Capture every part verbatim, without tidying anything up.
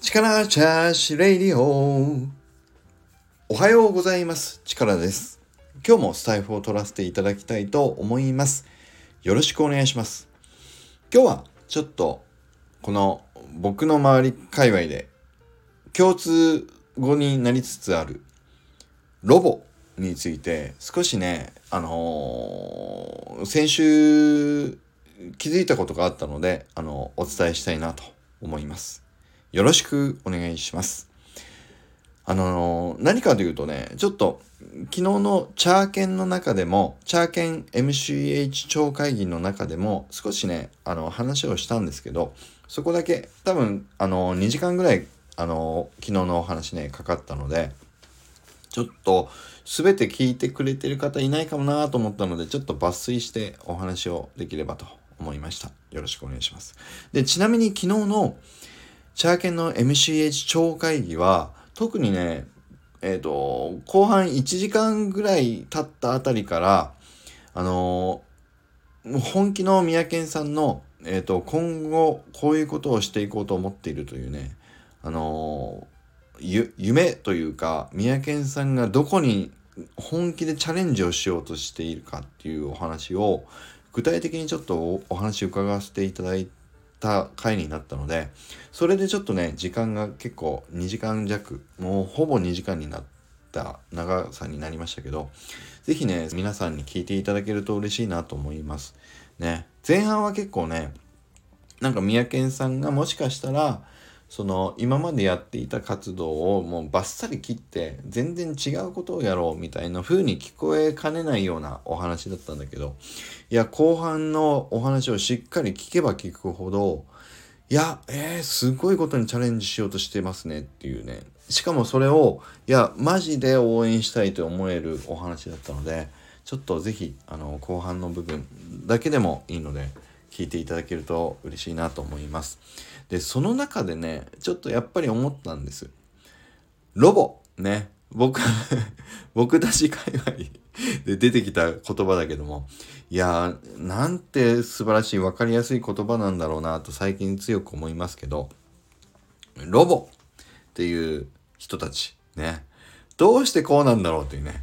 力チャーシレイディオ。おはようございます。力です。今日もスタイフを取らせていただきたいと思います。よろしくお願いします。今日はちょっとこの僕の周り界隈で共通語になりつつあるロボについて少しね、あのー、先週気づいたことがあったので、あのお伝えしたいなと思います。よろしくお願いします。あのー、何かというとね、ちょっと昨日のチャーケンの中でも、チャーケン エムシーエイチ 超会議の中でも少しね、あの話をしたんですけど、そこだけ多分あのにじかんぐらいあの昨日のお話ねかかったので、ちょっと全て聞いてくれてる方いないかもなと思ったので、ちょっと抜粋してお話をできればと思いました。よろしくお願いします。で、ちなみに昨日のチャーケンの エムシーエイチ 超会議は特にね、えっと後半いちじかんぐらい経ったあたりからあのー、本気の三宅さんの、えっと今後こういうことをしていこうと思っているというね、あのー、ゆ夢というか、三宅さんがどこに本気でチャレンジをしようとしているかっていうお話を具体的にちょっと お, お話を伺わせていただいてた回になったので、それでちょっとね時間が結構にじかん弱、もうほぼにじかんになった長さになりましたけど、ぜひね皆さんに聞いていただけると嬉しいなと思いますね。前半は結構ね、なんか三宅さんがもしかしたらその今までやっていた活動をもうバッサリ切って全然違うことをやろうみたいな風に聞こえかねないようなお話だったんだけど、いや後半のお話をしっかり聞けば聞くほど、いやえー、すごいことにチャレンジしようとしてますねっていうね、しかもそれをいやマジで応援したいと思えるお話だったので、ちょっとぜひあの後半の部分だけでもいいので聞いていただけると嬉しいなと思います。で、その中でね、ちょっとやっぱり思ったんです。ロボね、僕僕たち界隈で出てきた言葉だけども、いやーなんて素晴らしい分かりやすい言葉なんだろうなと最近強く思いますけど、ロボっていう人たちね、どうしてこうなんだろうというね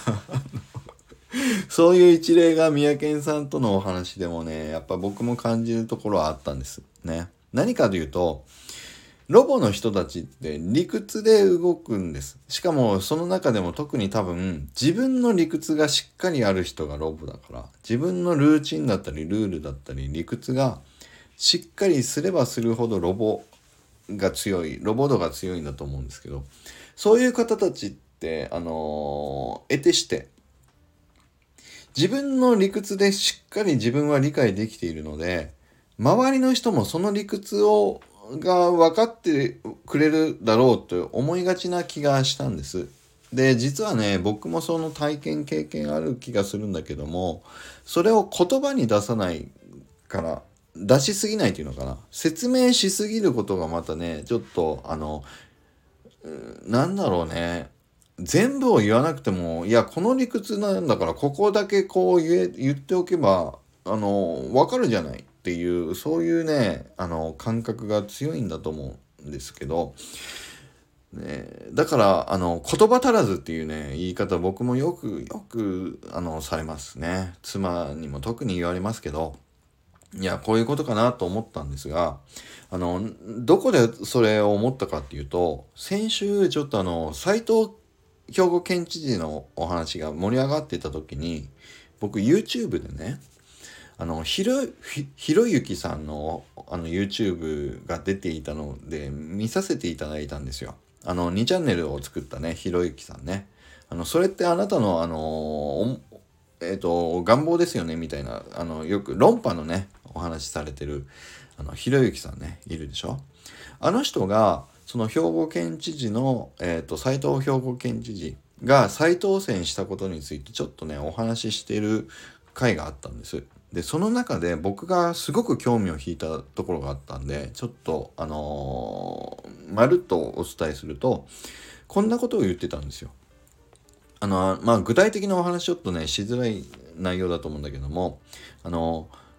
そういう一例が三宅さんとのお話でもね、やっぱ僕も感じるところはあったんですね。何かというと、ロボの人たちって理屈で動くんです。しかもその中でも特に多分自分の理屈がしっかりある人がロボだから、自分のルーチンだったりルールだったり理屈がしっかりすればするほどロボが強い、ロボ度が強いんだと思うんですけど、そういう方たちってあのー、得てして自分の理屈でしっかり自分は理解できているので、周りの人もその理屈をが分かってくれるだろうと思いがちな気がしたんです。で、実はね、僕もその体験経験ある気がするんだけども、それを言葉に出さないから、出しすぎないというのかな、説明しすぎることがまたね、ちょっとあのなんだろうね、全部を言わなくても、いやこの理屈なんだからここだけこう言え言っておけばあのわかるじゃないっていう、そういうねあの感覚が強いんだと思うんですけど、ね、だからあの言葉足らずっていうね言い方、僕もよくよくあのされますね。妻にも特に言われますけど、いやこういうことかなと思ったんですが、あのどこでそれを思ったかっていうと、先週ちょっとあの斉藤兵庫県知事のお話が盛り上がっていた時に、僕 YouTube でね、あのひろひろゆきさんのあの YouTube が出ていたので見させていただいたんですよ。あのにチャンネルを作ったねひろゆきさんね、あのそれってあなたのあのえっ、ー、と願望ですよねみたいな、あのよく論破のねお話しされてるあのひろゆきさんねいるでしょ。あの人がその兵庫県知事の、えー、と斉藤兵庫県知事が再当選したことについてちょっとねお話ししている回があったんです。でその中で僕がすごく興味を引いたところがあったんで、ちょっとあのー、まるっとお伝えすると、こんなことを言ってたんですよ。あのまあ具体的なお話ちょっとねしづらい内容だと思うんだけども、あの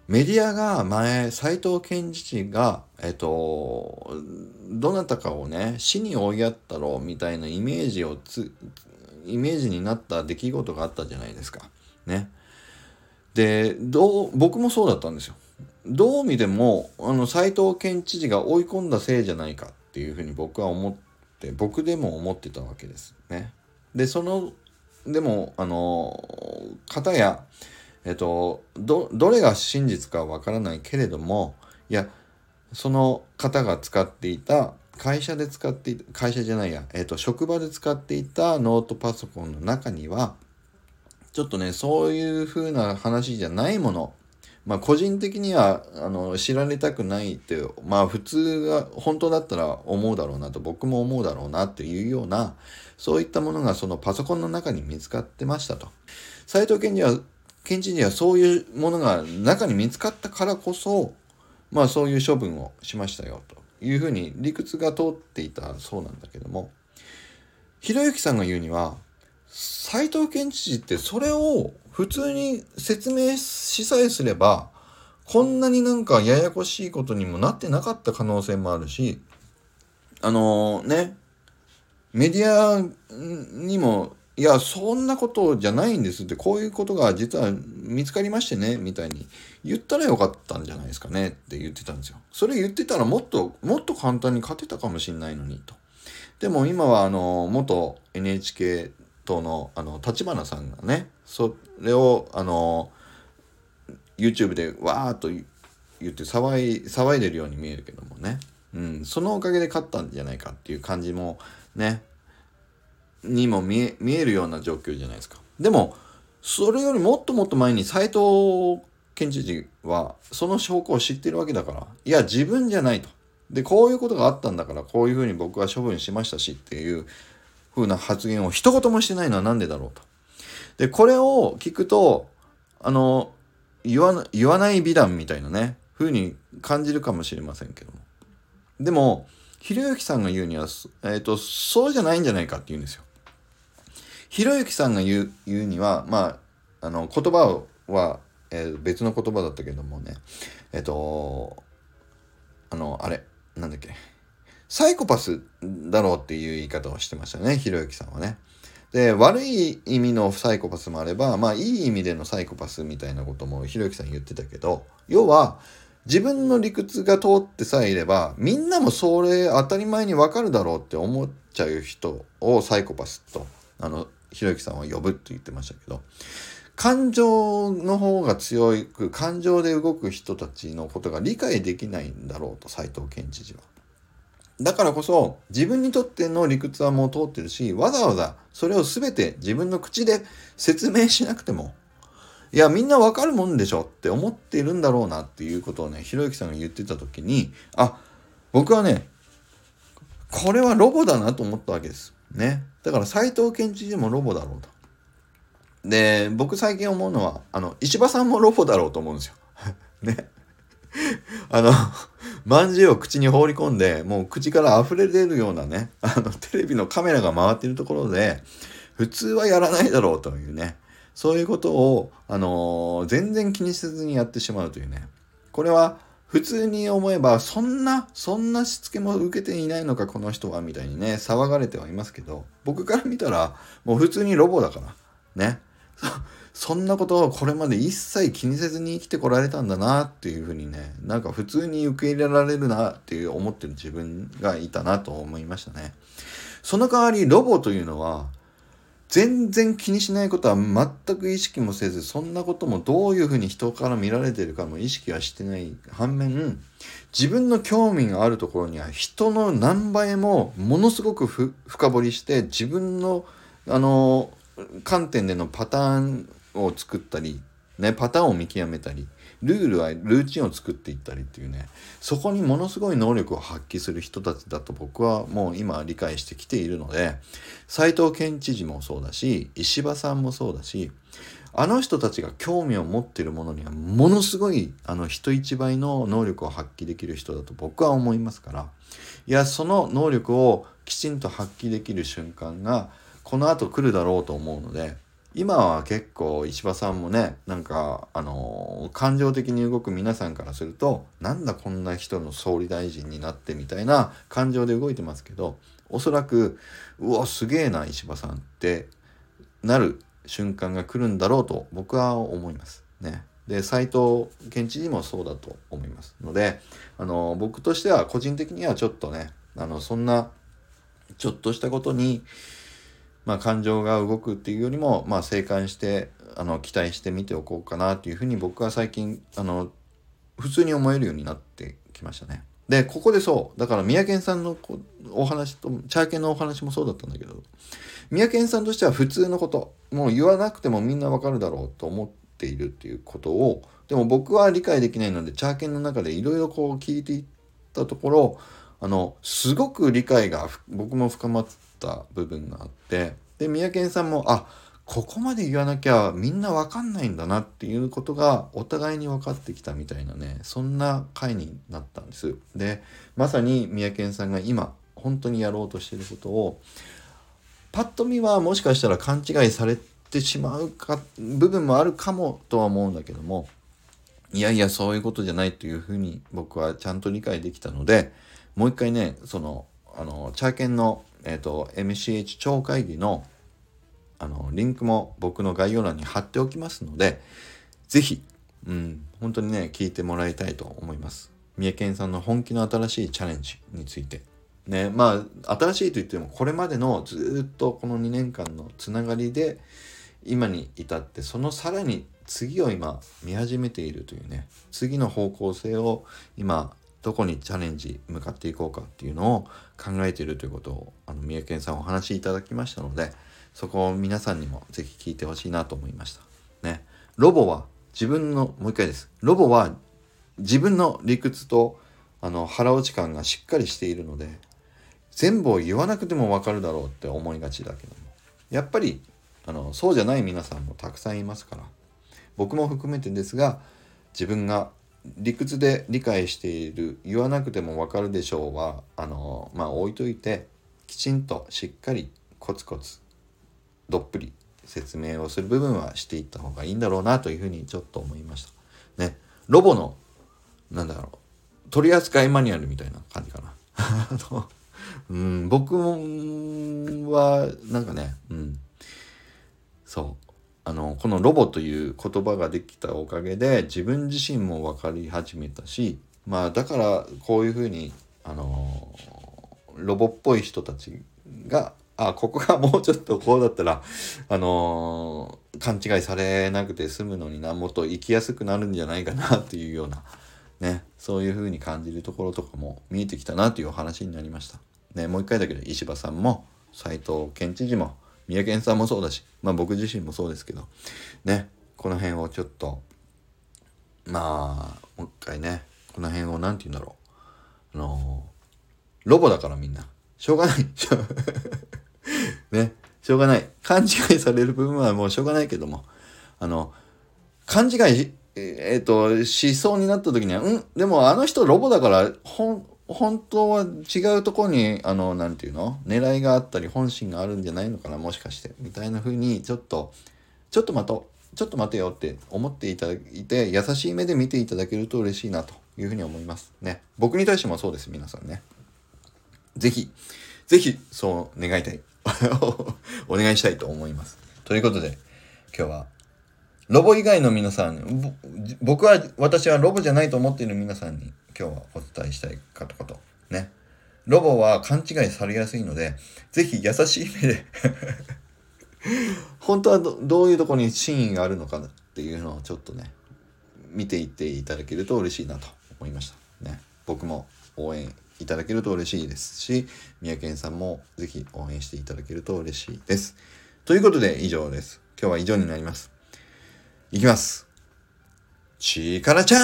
メディアが前、斉藤健知事が、えっと、どなたかをね、死に追いやったろうみたいなイメージをつ、イメージになった出来事があったじゃないですか。ね。で、どう、僕もそうだったんですよ。どう見ても、あの、斉藤健知事が追い込んだせいじゃないかっていうふうに僕は思って、僕でも思ってたわけですね。で、その、でも、あの、方や、えっと、ど、どれが真実かわからないけれども、いや、その方が使っていた、会社で使っていた、会社じゃないや、えっと、職場で使っていたノートパソコンの中には、ちょっとね、そういう風な話じゃないもの、まあ個人的にはあの知られたくないって、まあ普通が本当だったら思うだろうなと、僕も思うだろうなっていうような、そういったものがそのパソコンの中に見つかってましたと。斉藤健二は、県知事はそういうものが中に見つかったからこそ、まあそういう処分をしましたよというふうに理屈が通っていたそうなんだけども、ひろゆきさんが言うには、斉藤健知事ってそれを普通に説明しさえすれば、こんなになんかややこしいことにもなってなかった可能性もあるし、あのー、ね、メディアにも、いや、そんなことじゃないんですって、こういうことが実は見つかりましてね、みたいに言ったらよかったんじゃないですかねって言ってたんですよ。それ言ってたらもっと、もっと簡単に勝てたかもしれないのにと。でも今はあの、元 エヌエイチケー 党のあの、立花さんがね、それをあの、YouTube でわーっと言って騒い、騒いでるように見えるけどもね。うん、そのおかげで勝ったんじゃないかっていう感じもね、にも見え、見えるような状況じゃないですか。でも、それよりもっともっと前に斉藤県知事はその証拠を知ってるわけだから、いや、自分じゃないと。で、こういうことがあったんだから、こういうふうに僕は処分しましたしっていう風な発言を一言もしてないのはなんでだろうと。で、これを聞くと、あの、言わな、言わない美談みたいなね、風に感じるかもしれませんけども。でも、ひろゆきさんが言うには、えっと、そうじゃないんじゃないかって言うんですよ。ひろゆきさんが言う、言うには、まあ、あの、言葉は、えー、別の言葉だったけどもね、えっと、あの、あれ、なんだっけ、サイコパスだろうっていう言い方をしてましたね、ひろゆきさんはね。で、悪い意味のサイコパスもあれば、まあ、いい意味でのサイコパスみたいなこともひろゆきさん言ってたけど、要は、自分の理屈が通ってさえいれば、みんなもそれ当たり前にわかるだろうって思っちゃう人をサイコパスと、あの、ひろゆきさんは呼ぶって言ってましたけど、感情の方が強く、感情で動く人たちのことが理解できないんだろうと、斉藤健知事は。だからこそ、自分にとっての理屈はもう通ってるし、わざわざそれを全て自分の口で説明しなくても、いや、みんなわかるもんでしょって思っているんだろうなっていうことをね、ひろゆきさんが言ってた時に、あ、僕はね、これはロボだなと思ったわけです。ね。だから斉藤健知事もロボだろうと。で、僕最近思うのは、あの、石破さんもロボだろうと思うんですよ。ね。あの、まんじゅうを口に放り込んで、もう口から溢れ出るようなね、あの、テレビのカメラが回っているところで、普通はやらないだろうというね、そういうことを、あのー、全然気にせずにやってしまうというね。これは、普通に思えば、そんな、そんなしつけも受けていないのか、この人は、みたいにね、騒がれてはいますけど、僕から見たら、もう普通にロボだから、ね。そんなことをこれまで一切気にせずに生きてこられたんだなっていうふうにね、なんか普通に受け入れられるなっていう思ってる自分がいたなと思いましたね。その代わりロボというのは、全然気にしないことは全く意識もせず、そんなこともどういうふうに人から見られているかも意識はしてない反面、自分の興味があるところには人の何倍もものすごくふ深掘りして自分のあの観点でのパターンを作ったり、ね、パターンを見極めたり、ルールはルーチンを作っていったりっていうね、そこにものすごい能力を発揮する人たちだと僕はもう今理解してきているので、斉藤健知事もそうだし、石破さんもそうだし、あの人たちが興味を持っているものにはものすごいあの人一倍の能力を発揮できる人だと僕は思いますから、いや、その能力をきちんと発揮できる瞬間がこの後来るだろうと思うので、 今は結構石破さんもね、なんかあのー感情的に動く皆さんからすると、なんだこんな人の総理大臣になってみたいな感情で動いてますけど、おそらくうわすげえな石破さんってなる瞬間が来るんだろうと僕は思いますね。で、斉藤県知事もそうだと思いますので、あの僕としては個人的にはちょっとね、あのそんなちょっとしたことにまあ感情が動くっていうよりも、まあ静観してあの期待して見ておこうかなというふうに僕は最近あの普通に思えるようになってきましたね。で、ここでそう、だから宮健さんのお話と、チャーケンのお話もそうだったんだけど、宮健さんとしては普通のこと、もう言わなくてもみんなわかるだろうと思っているっていうことを、でも僕は理解できないので、チャーケンの中でいろいろこう聞いていったところ、あの、すごく理解が僕も深まった部分があって、で、宮健さんも、あ、ここまで言わなきゃみんなわかんないんだなっていうことがお互いに分かってきたみたいなね、そんな回になったんです。で、まさに宮健さんが今本当にやろうとしていることを、パッと見はもしかしたら勘違いされてしまうか部分もあるかもとは思うんだけども、いやいやそういうことじゃないというふうに僕はちゃんと理解できたので、もう一回ね、そのあのチャーケンの、えーと、エムシーエイチ 超会議のあのリンクも僕の概要欄に貼っておきますので、ぜひ、うん、本当にね聞いてもらいたいと思います。三重県さんの本気の新しいチャレンジについてね、まあ新しいといってもこれまでのずっとこのにねんかんのつながりで今に至って、そのさらに次を今見始めているというね、次の方向性を今どこにチャレンジ向かっていこうかっていうのを考えているということをあの三重県さんお話しいただきましたので、そこを皆さんにもぜひ聞いてほしいなと思いましたね。ロボは自分のもう一回ですロボは自分の理屈とあの腹落ち感がしっかりしているので、全部を言わなくてもわかるだろうって思いがちだけども、やっぱりあのそうじゃない皆さんもたくさんいますから、僕も含めてですが、自分が理屈で理解している言わなくてもわかるでしょうはあのまあ置いといて、きちんとしっかりコツコツどっぷり説明をする部分はしていった方がいいんだろうなというふうにちょっと思いましたね。ロボのなんだろう取扱マニュアルみたいな感じかなうん僕もはなんかね、うんそうあのこのロボという言葉ができたおかげで自分自身も分かり始めたし、まあだからこういうふうにあのロボっぽい人たちがあここがもうちょっとこうだったらあのー、勘違いされなくて済むのにな、もっと生きやすくなるんじゃないかなっていうようなね、そういう風に感じるところとかも見えてきたなというお話になりましたね。もう一回だけど石破さんも斉藤県知事も三重県さんもそうだし、まあ僕自身もそうですけどね、この辺をちょっとまあもう一回ね、この辺をなんて言うんだろう、あのー、ロボだからみんなしょうがないね、しょうがない。勘違いされる部分はもうしょうがないけども、あの、勘違い、えっ、ー、と、しそうになった時には、うん、でもあの人ロボだから、ほん、本当は違うところに、あの、なんていうの狙いがあったり、本心があるんじゃないのかな、もしかして。みたいな風に、ちょっと、ちょっと待とう。ちょっと待てよって思っていただいて、優しい目で見ていただけると嬉しいなというふうに思いますね。僕に対してもそうです、皆さんね。ぜひ、ぜひ、そう願いたい。お願いしたいと思います。ということで、今日は、ロボ以外の皆さん、僕は、私はロボじゃないと思っている皆さんに、今日はお伝えしたいかとこと。ね。ロボは勘違いされやすいので、ぜひ優しい目で、本当は ど, どういうところに真意があるのかっていうのをちょっとね、見ていっていただけると嬉しいなと思いました。ね。僕も応援いただけると嬉しいですし、三重県さんもぜひ応援していただけると嬉しいです。ということで以上です。今日は以上になります。いきます。力チャ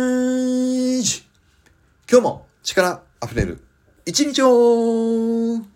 ージ。今日も力あふれる一日を